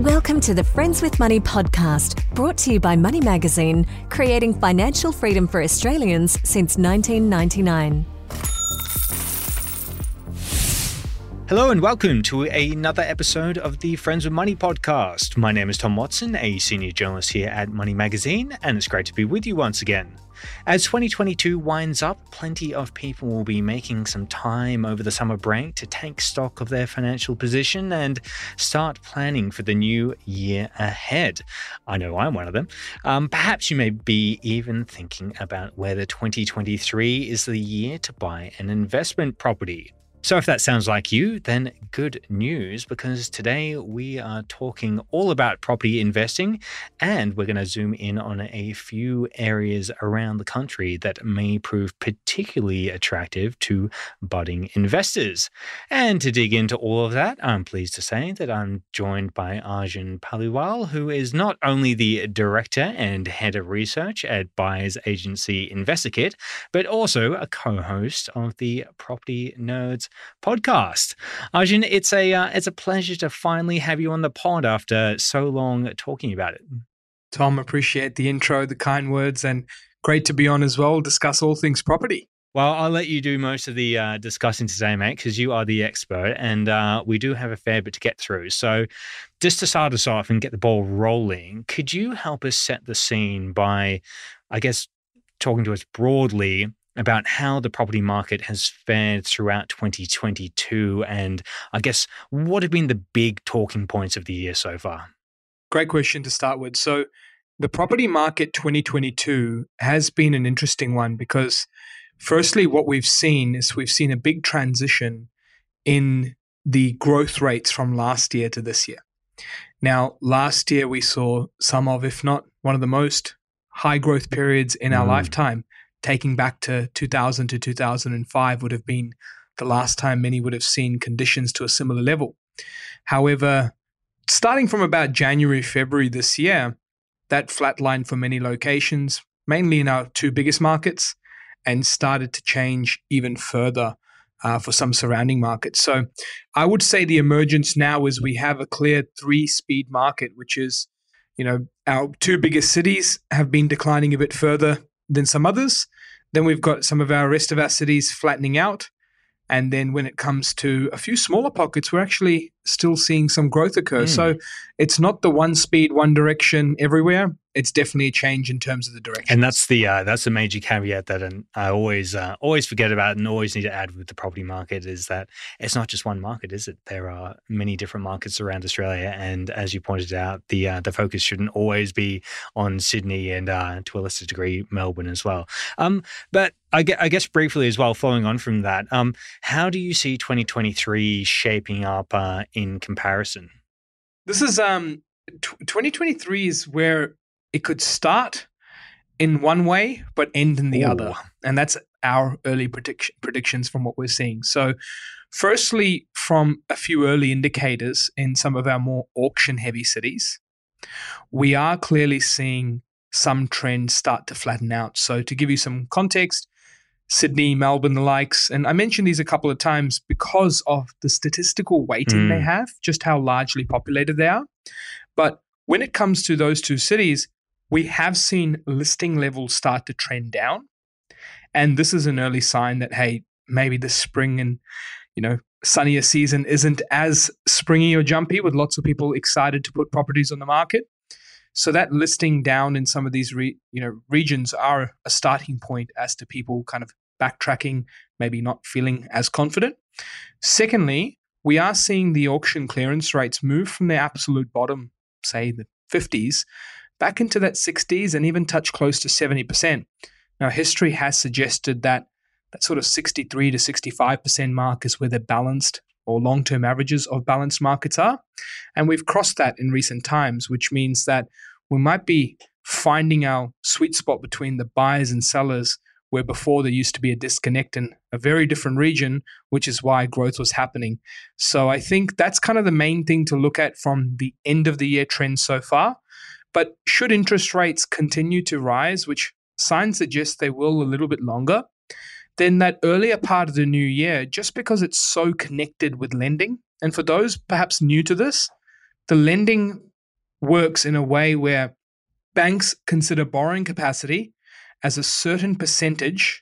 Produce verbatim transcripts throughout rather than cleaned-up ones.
Welcome to the Friends with Money podcast, brought to you by Money Magazine, creating financial freedom for Australians since nineteen ninety-nine. Hello and welcome to another episode of the Friends with Money podcast. My name is Tom Watson, a senior journalist here at Money Magazine, and it's great to be with you once again. As twenty twenty-two winds up, plenty of people will be making some time over the summer break to take stock of their financial position and start planning for the new year ahead. I know I'm one of them. Um, perhaps you may be even thinking about whether twenty twenty-three is the year to buy an investment property. So if that sounds like you, then good news, because today we are talking all about property investing, and we're going to zoom in on a few areas around the country that may prove particularly attractive to budding investors. And to dig into all of that, I'm pleased to say that I'm joined by Arjun Paliwal, who is not only the director and head of research at buyers agency InvestorKit, but also a co-host of the Property Nerds podcast. Arjun, it's a uh, it's a pleasure to finally have you on the pod after so long talking about it. Tom, appreciate the intro, the kind words, and great to be on as well, discuss all things property. Well, I'll let you do most of the uh, discussing today, mate, because you are the expert, and uh, we do have a fair bit to get through. So just to start us off and get the ball rolling, could you help us set the scene by, I guess, talking to us broadly about how the property market has fared throughout twenty twenty-two, and I guess what have been the big talking points of the year so far? Great question to start with. So the property market twenty twenty-two has been an interesting one because firstly, what we've seen is we've seen a big transition in the growth rates from last year to this year. Now, last year we saw some of, if not one of the most high growth periods in our mm. lifetime. Taking back to two thousand to two thousand five would have been the last time many would have seen conditions to a similar level. However, starting from about January, February this year, that flatlined for many locations, mainly in our two biggest markets, and started to change even further uh, for some surrounding markets. So I would say the emergence now is we have a clear three-speed market, which is, you know, our two biggest cities have been declining a bit further than some others. Then we've got some of our rest of our cities flattening out. And then when it comes to a few smaller pockets, we're actually still seeing some growth occur. Mm. So it's not the one speed, one direction everywhere. It's definitely a change in terms of the direction. And that's the uh, that's a major caveat that um, I always uh, always forget about and always need to add with the property market is that it's not just one market, is it? There are many different markets around Australia, and as you pointed out, the uh, the focus shouldn't always be on Sydney and uh, to a lesser degree Melbourne as well. Um, but I guess, I guess briefly as well, following on from that, um, how do you see twenty twenty-three shaping up uh, in comparison? This is um, t- twenty twenty-three is where it could start in one way, but end in the Ooh. other. And that's our early prediction, predictions from what we're seeing. So firstly, from a few early indicators in some of our more auction-heavy cities, we are clearly seeing some trends start to flatten out. So to give you some context, Sydney, Melbourne, the likes, and I mentioned these a couple of times because of the statistical weighting mm. they have, just how largely populated they are. But when it comes to those two cities, we have seen listing levels start to trend down. And this is an early sign that, hey, maybe the spring and, you know, sunnier season isn't as springy or jumpy with lots of people excited to put properties on the market. So that listing down in some of these re, you know, regions are a starting point as to people kind of backtracking, maybe not feeling as confident. Secondly, we are seeing the auction clearance rates move from their absolute bottom, say the fifties, back into that sixties and even touch close to seventy percent. Now, history has suggested that that sort of sixty-three to sixty-five percent mark is where the balanced or long-term averages of balanced markets are. And we've crossed that in recent times, which means that we might be finding our sweet spot between the buyers and sellers, where before there used to be a disconnect in a very different region, which is why growth was happening. So I think that's kind of the main thing to look at from the end of the year trend so far. But should interest rates continue to rise, which signs suggest they will a little bit longer, then that earlier part of the new year, just because it's so connected with lending, and for those perhaps new to this, the lending works in a way where banks consider borrowing capacity as a certain percentage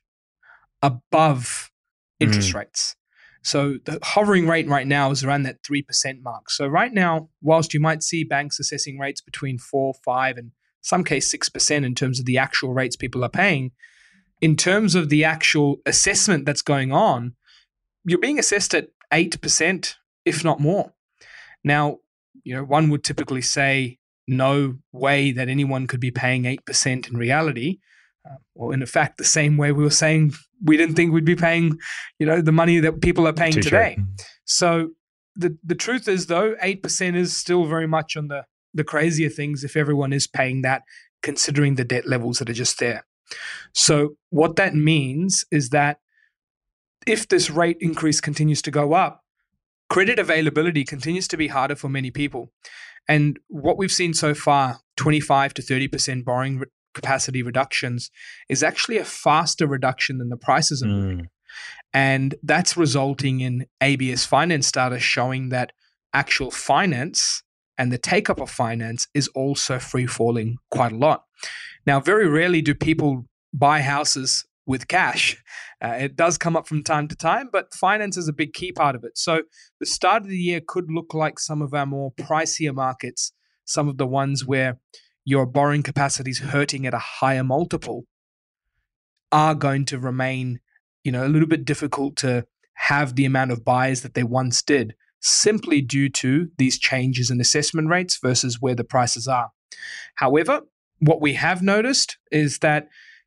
above interest Mm. rates. So the hovering rate right now is around that three percent mark. So right now, whilst you might see banks assessing rates between four, five, and some case six percent in terms of the actual rates people are paying, in terms of the actual assessment that's going on, you're being assessed at eight percent, if not more. Now, you know, one would typically say no way that anyone could be paying eight percent in reality. Uh, or in fact, the same way we were saying we didn't think we'd be paying, you know, the money that people are paying Too today. true. So the the truth is, though, eight percent is still very much on the, the crazier things if everyone is paying that, considering the debt levels that are just there. So what that means is that if this rate increase continues to go up, credit availability continues to be harder for many people. And what we've seen so far, twenty-five to thirty percent borrowing re- capacity reductions, is actually a faster reduction than the prices are moving. Mm. And that's resulting in A B S finance data showing that actual finance and the take-up of finance is also free-falling quite a lot. Now, very rarely do people buy houses with cash. Uh, it does come up from time to time, but finance is a big key part of it. So the start of the year could look like some of our more pricier markets, some of the ones where your borrowing capacity is hurting at a higher multiple, are going to remain, you know, a little bit difficult to have the amount of buyers that they once did, simply due to these changes in assessment rates versus where the prices are. However, what we have noticed is that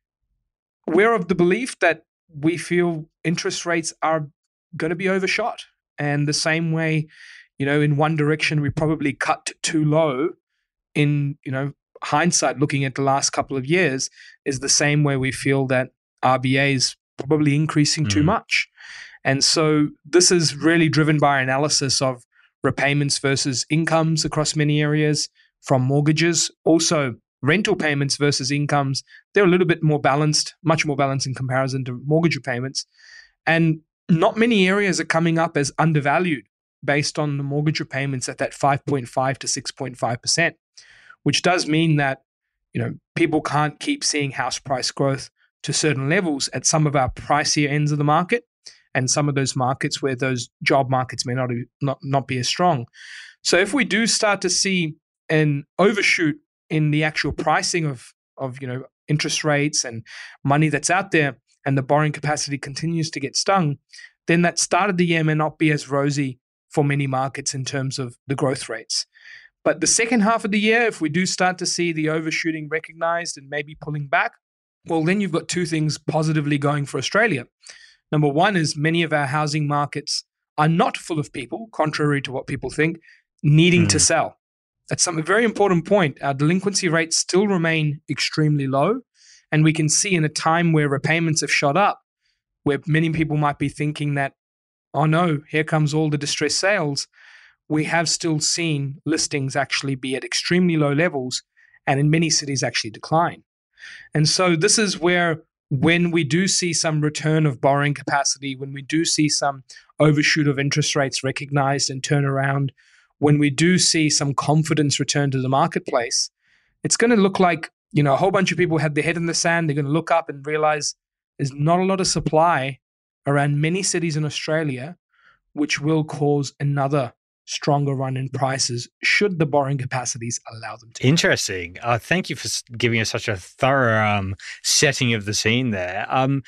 we're of the belief that we feel interest rates are going to be overshot. And the same way, you know, in one direction, we probably cut too low in, you know, hindsight, looking at the last couple of years, is the same way we feel that R B A is probably increasing mm. too much. And so this is really driven by analysis of repayments versus incomes across many areas from mortgages. Also, rental payments versus incomes, they're a little bit more balanced, much more balanced in comparison to mortgage repayments. And not many areas are coming up as undervalued based on the mortgage repayments at that five point five to six point five percent, which does mean that, you know, people can't keep seeing house price growth to certain levels at some of our pricier ends of the market and some of those markets where those job markets may not, not, not be as strong. So if we do start to see an overshoot in the actual pricing of, of you know, interest rates and money that's out there, and the borrowing capacity continues to get stung, then that start of the year may not be as rosy for many markets in terms of the growth rates. But the second half of the year, if we do start to see the overshooting recognized and maybe pulling back, well, then you've got two things positively going for Australia. Number one is many of our housing markets are not full of people, contrary to what people think, needing mm. to sell. That's some, a very important point. Our delinquency rates still remain extremely low. And we can see in a time where repayments have shot up, where many people might be thinking that, oh no, here comes all the distressed sales, we have still seen listings actually be at extremely low levels and in many cities actually decline. And so this is where, when we do see some return of borrowing capacity, when we do see some overshoot of interest rates recognized and turn around, when we do see some confidence return to the marketplace, it's going to look like, you know, a whole bunch of people had their head in the sand. They're going to look up and realize there's not a lot of supply around many cities in Australia, which will cause another stronger run in prices should the borrowing capacities allow them to. Interesting. Uh, thank you for giving us such a thorough um, setting of the scene there. Um,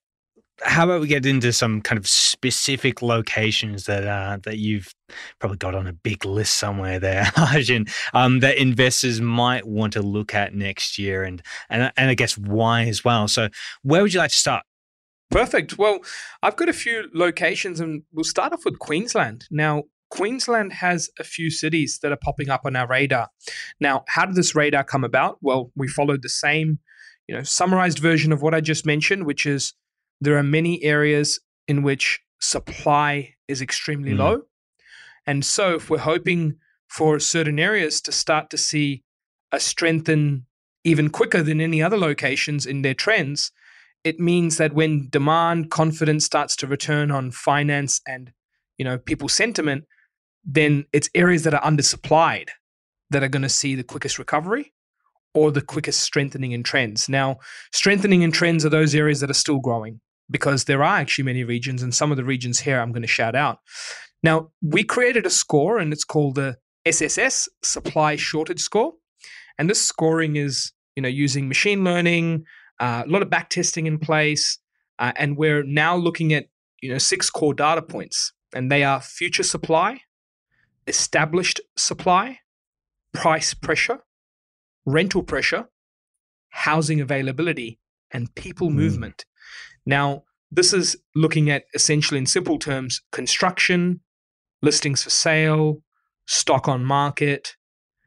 how about we get into some kind of specific locations that uh, that you've probably got on a big list somewhere there, Arjun, um, that investors might want to look at next year, and, and and I guess why as well. So where would you like to start? Perfect. Well, I've got a few locations, and we'll start off with Queensland. Now, Queensland has a few cities that are popping up on our radar. Now, how did this radar come about? Well, we followed the same, you know, summarized version of what I just mentioned, which is there are many areas in which supply is extremely mm. low. And so if we're hoping for certain areas to start to see a strengthen even quicker than any other locations in their trends, it means that when demand, confidence starts to return on finance and, you know, people's sentiment, then it's areas that are undersupplied that are going to see the quickest recovery or the quickest strengthening in trends. Now, strengthening in trends are those areas that are still growing, because there are actually many regions, and some of the regions here I'm going to shout out. Now, we created a score, and it's called the S S S, Supply Shortage Score. And this scoring is, you know, using machine learning, uh, a lot of back testing in place, uh, and we're now looking at, you know, six core data points, and they are future supply, established supply, price pressure, rental pressure, housing availability, and people mm. movement. Now, this is looking at, essentially in simple terms, construction, listings for sale, stock on market,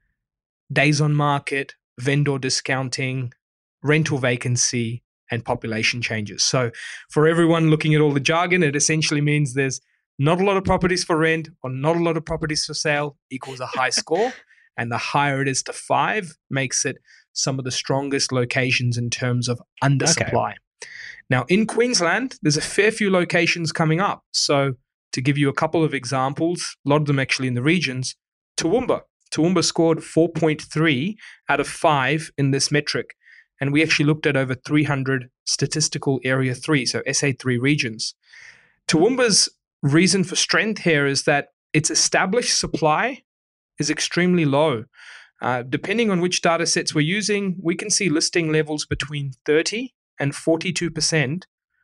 days on market, vendor discounting, rental vacancy, and population changes. So for everyone looking at all the jargon, it essentially means there's not a lot of properties for rent or not a lot of properties for sale equals a high score. And the higher it is to five makes it some of the strongest locations in terms of undersupply. Okay. Now, in Queensland, there's a fair few locations coming up. So to give you a couple of examples, a lot of them actually in the regions, Toowoomba. Toowoomba scored four point three out of five in this metric. And we actually looked at over three hundred statistical area three, so S A three regions. Toowoomba's reason for strength here is that its established supply is extremely low. Uh, depending on which data sets we're using, we can see listing levels between thirty and forty-two percent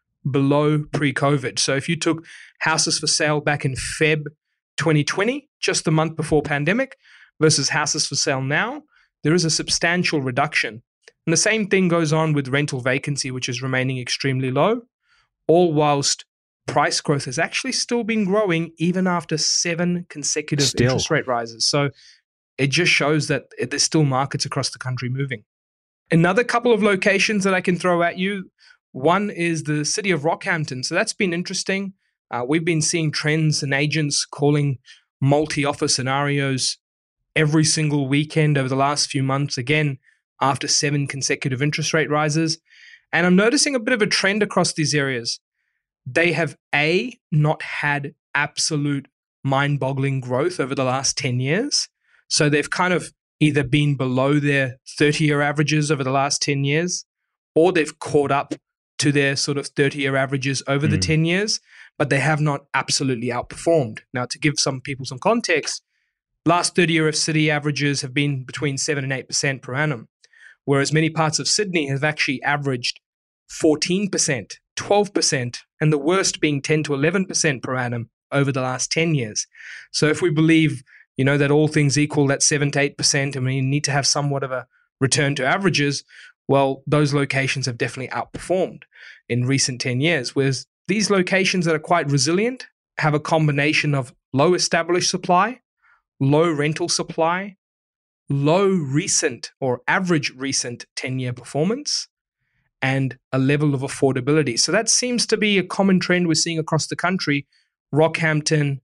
below pre-COVID. So if you took houses for sale back in February twenty twenty, just the month before pandemic, versus houses for sale now, there is a substantial reduction. And the same thing goes on with rental vacancy, which is remaining extremely low, all whilst price growth has actually still been growing even after seven consecutive still. interest rate rises. So it just shows that there's still markets across the country moving. Another couple of locations that I can throw at you, one is the city of Rockhampton. So that's been interesting. Uh, we've been seeing trends and agents calling multi-offer scenarios every single weekend over the last few months, again, after seven consecutive interest rate rises. And I'm noticing a bit of a trend across these areas. They have, A, not had absolute mind-boggling growth over the last ten years. So they've kind of either been below their thirty-year averages over the last ten years, or they've caught up to their sort of thirty-year averages over mm. the ten years, but they have not absolutely outperformed. Now, to give some people some context, last thirty-year city averages have been between seven and eight percent per annum, whereas many parts of Sydney have actually averaged fourteen percent, twelve percent, and the worst being ten to eleven percent per annum over the last ten years. So if we believe, you know, that all things equal, that seven to eight percent, and we need to have somewhat of a return to averages, well, those locations have definitely outperformed in recent ten years, whereas these locations that are quite resilient have a combination of low established supply, low rental supply, low recent or average recent ten-year performance, and a level of affordability. So that seems to be a common trend we're seeing across the country. Rockhampton,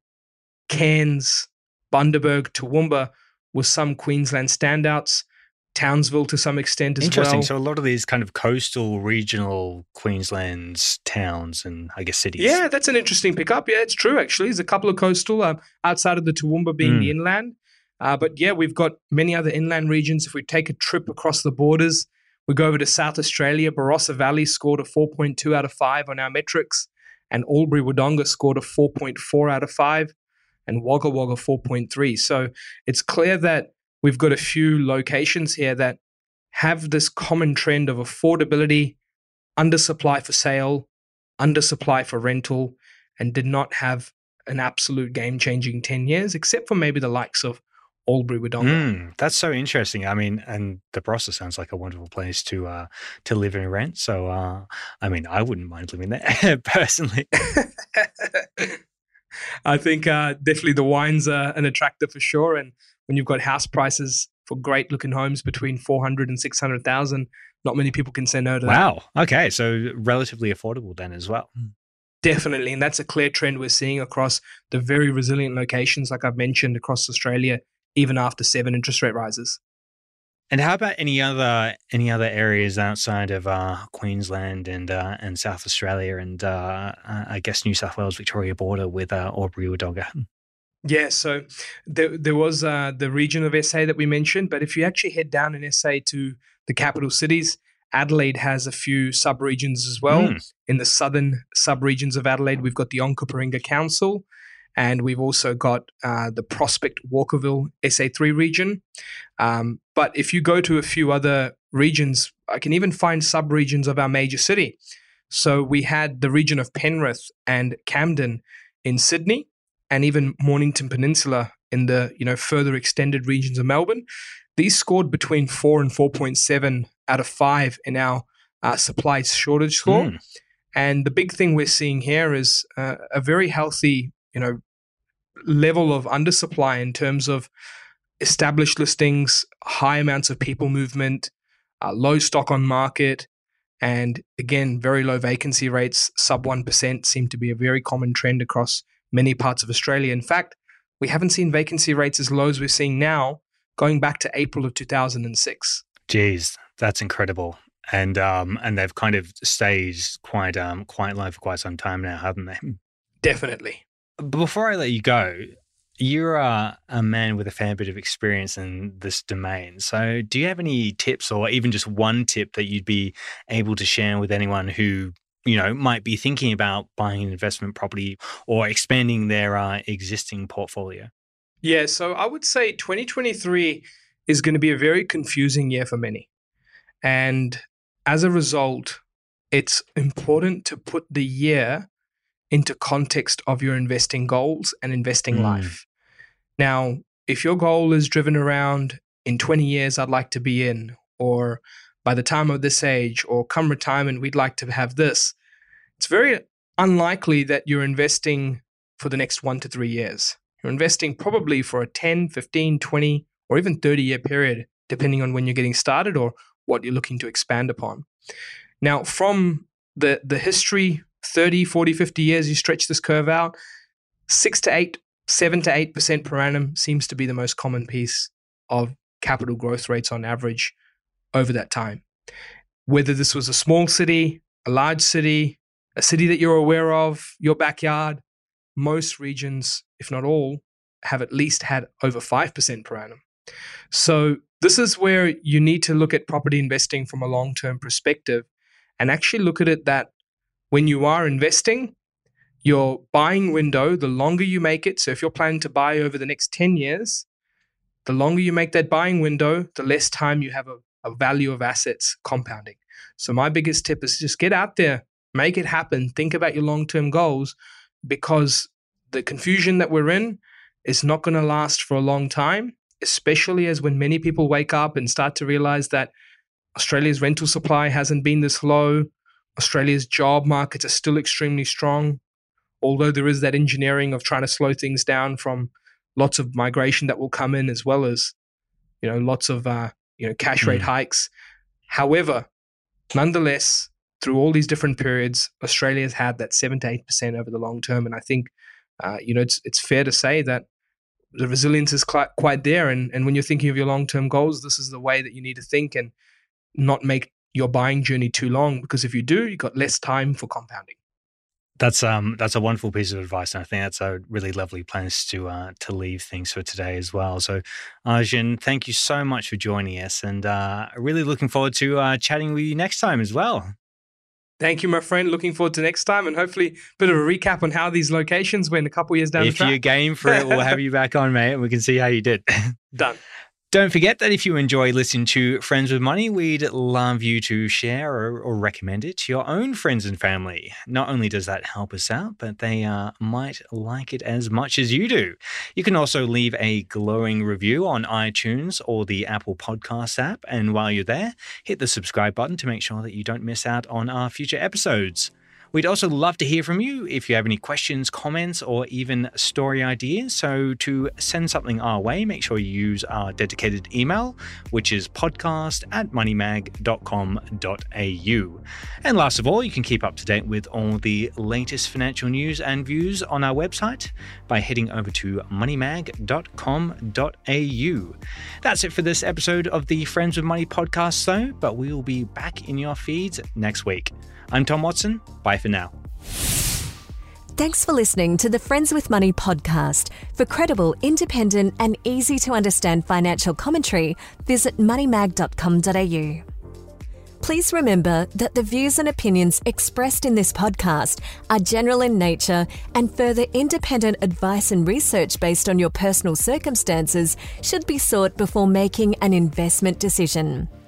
Cairns, Bundaberg, Toowoomba with some Queensland standouts, Townsville to some extent as Interesting. well. Interesting. So a lot of these kind of coastal, regional Queensland's towns and I guess cities. Yeah, that's an interesting pickup. Yeah, it's true actually. There's a couple of coastal uh, outside of the Toowoomba being mm. the inland. Uh, but yeah, we've got many other inland regions. If we take a trip across the borders, we go over to South Australia. Barossa Valley scored a four point two out of five on our metrics, and Albury-Wodonga scored a four point four out of five, and Wagga Wagga four point three. So it's clear that we've got a few locations here that have this common trend of affordability, undersupply for sale, undersupply for rental, and did not have an absolute game-changing ten years, except for maybe the likes of Albury-Wodonga. Mm, that's so interesting. I mean, and the Barossa sounds like a wonderful place to uh, to live and rent. So, uh, I mean, I wouldn't mind living there personally. I think uh, definitely the wines are an attractor for sure. And when you've got house prices for great looking homes between four hundred and six hundred thousand, not many people can say no to wow. that. Wow. Okay. So relatively affordable then as well. Definitely. And that's a clear trend we're seeing across the very resilient locations, like I've mentioned, across Australia, even after seven interest rate rises. And how about any other any other areas outside of uh, Queensland and uh, and South Australia and uh, I guess New South Wales Victoria border with uh, Albury-Wodonga? Yeah, so there, there was uh, the region of S A that we mentioned, but if you actually head down in S A to the capital cities, Adelaide has a few sub-regions as well. Mm. In the southern sub-regions of Adelaide, we've got the Onkaparinga Council, and we've also got uh, the Prospect Walkerville S A three region. Um, but if you go to a few other regions, I can even find sub-regions of our major city. So we had the region of Penrith and Camden in Sydney, and even Mornington Peninsula in the you know further extended regions of Melbourne. These scored between four and four point seven out of five in our uh, supply shortage score. Mm. And the big thing we're seeing here is uh, a very healthy, you know, level of undersupply in terms of established listings, high amounts of people movement, uh, low stock on market, and again, very low vacancy rates. Sub one percent seem to be a very common trend across many parts of Australia. In fact, we haven't seen vacancy rates as low as we're seeing now going back to April of two thousand six. Geez, that's incredible. And um, and they've kind of stayed quite um quite low for quite some time now, haven't they? Definitely. Before I let you go, you're a, a man with a fair bit of experience in this domain. So do you have any tips, or even just one tip that you'd be able to share with anyone who, you know, might be thinking about buying an investment property or expanding their uh, existing portfolio? Yeah, so I would say twenty twenty-three is going to be a very confusing year for many. And as a result, it's important to put the year into context of your investing goals and investing mm. life. Now, if your goal is driven around in twenty years, I'd like to be in, or by the time of this age, or come retirement, we'd like to have this, it's very unlikely that you're investing for the next one to three years. You're investing probably for a ten, fifteen, twenty, or even thirty year period, depending on when you're getting started or what you're looking to expand upon. Now, from the, the history, thirty, forty, fifty years, you stretch this curve out, six to eight, seven to eight percent per annum seems to be the most common piece of capital growth rates on average over that time. Whether this was a small city, a large city, a city that you're aware of, your backyard, most regions, if not all, have at least had over five percent per annum. So this is where you need to look at property investing from a long-term perspective and actually look at it that when you are investing, your buying window, the longer you make it, so if you're planning to buy over the next ten years, the longer you make that buying window, the less time you have a, a value of assets compounding. So my biggest tip is just get out there, make it happen, think about your long-term goals, because the confusion that we're in is not going to last for a long time, especially as when many people wake up and start to realize that Australia's rental supply hasn't been this low, Australia's job markets are still extremely strong, although there is that engineering of trying to slow things down from lots of migration that will come in, as well as, you know, lots of uh, you know cash rate mm. hikes. However, nonetheless, through all these different periods, Australia has had that seven to eight percent over the long term, and I think uh, you know it's it's fair to say that the resilience is quite quite there. And and when you're thinking of your long term goals, this is the way that you need to think and not make your buying journey too long, because if you do, you've got less time for compounding. That's um that's a wonderful piece of advice, and I think that's a really lovely place to uh, to leave things for today as well. So, Arjun, thank you so much for joining us, and uh, really looking forward to uh, chatting with you next time as well. Thank you, my friend. Looking forward to next time, and hopefully a bit of a recap on how these locations went a couple years down if the track. If you're game for it, we'll have you back on, mate, and we can see how you did. Done. Don't forget that if you enjoy listening to Friends with Money, we'd love you to share or, or recommend it to your own friends and family. Not only does that help us out, but they uh, might like it as much as you do. You can also leave a glowing review on iTunes or the Apple Podcasts app. And while you're there, hit the subscribe button to make sure that you don't miss out on our future episodes. We'd also love to hear from you if you have any questions, comments, or even story ideas. So to send something our way, make sure you use our dedicated email, which is podcast at moneymag dot com dot a u. And last of all, you can keep up to date with all the latest financial news and views on our website by heading over to moneymag dot com dot a u. That's it for this episode of the Friends with Money podcast, though, but we will be back in your feeds next week. I'm Tom Watson. Bye for now. Thanks for listening to the Friends with Money podcast. For credible, independent and easy to understand financial commentary, visit money mag dot com dot a u. Please remember that the views and opinions expressed in this podcast are general in nature, and further independent advice and research based on your personal circumstances should be sought before making an investment decision.